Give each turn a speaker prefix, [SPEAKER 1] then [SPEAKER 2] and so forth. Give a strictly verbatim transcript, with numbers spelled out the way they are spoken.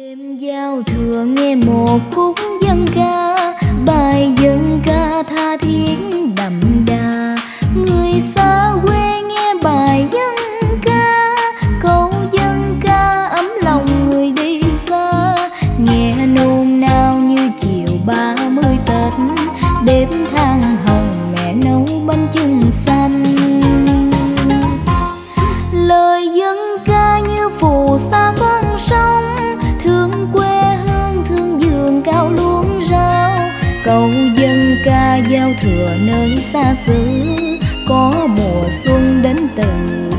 [SPEAKER 1] Đêm giao thừa nghe một khúc dân ca, bài dân ca tha thiết đậm đà. Người xa quê nghe bài dân ca, câu dân ca ấm lòng người đi xa. Nghe nôn nao như chiều ba mươi Tết, đêm than hồng mẹ nấu bánh chưng xanh. Lời dân ca như phù sa con sông, thương quê hương thương vườn cao luống rau. Câu dân ca giao thừa nơi xa xứ, có mùa xuân đến từ